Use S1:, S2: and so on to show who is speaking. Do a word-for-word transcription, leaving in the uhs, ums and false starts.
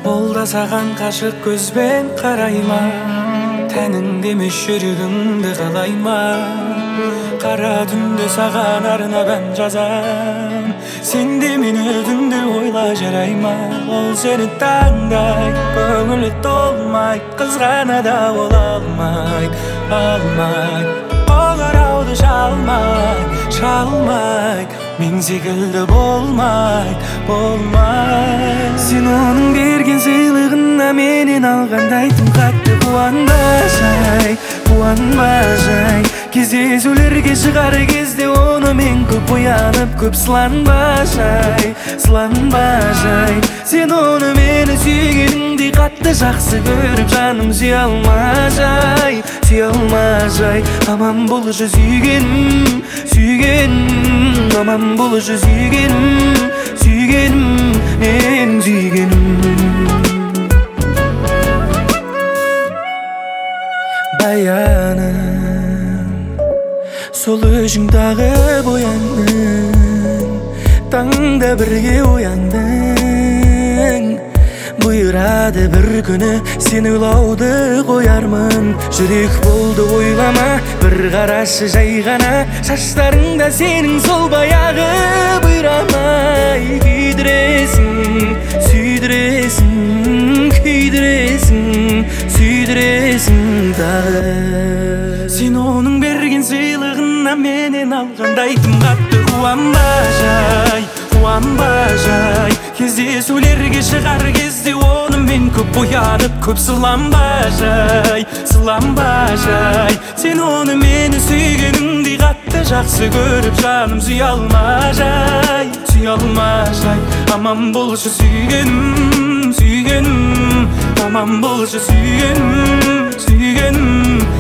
S1: Ол да саған қашық көзбен қарайма, тәніңде емес жүрегіңді қалайма. Қара түнде саған арнап ән жазам, сен де мені түнде ойла жарайма. Ол сені таңдайды, көңілі толмайды, қызғана да ол алмайды, алмайды. Ол арауды шалмайды, шалмайды, мен секілді болмайды, болмайды. Сен оның берген сыйлығына менен алғандай тым қатты қуанбасай, қуанбасай. Кездесулерге шығар кезде оны мен көп оянып, көп сыланбасай, сыланбасай. Сен оны мені сүйгеніңдей қатты жақсы көріп, жаным сүйе алмасай, сүйе алмасай. Аман болшы сүйгенім, сүйгенім, аман болшы сүйгенім, сүйгенім, мен сүйгенім. Баяным, сол өзің тағып ояндың, таңда бірге ояндың. Бұйырады бір күні сен ойлауды қоярмын. Жүрек болды ойлама, бір қарашы жай ғана. Шаштарыңда сенің сол баяғы бұйрамай. Күйдіресің, сүйдіресің, күйдіресің, сүйдіресің тағы. Сен оның берген сыйлығына менен алғандай тым қатты қуанбасай, қуанбасай. Кездесулерге шығар кезде оны мен көп оянып, көп сыланбасай, сыланбасай. Сен оны мені сүйгеніңдей қатты жақсы көріп, жаным сүйе алмасай, сүйе алмасай. Аман болшы сүйгенім, сүйгенім, аман болшы сүйгенім, сүйгенім,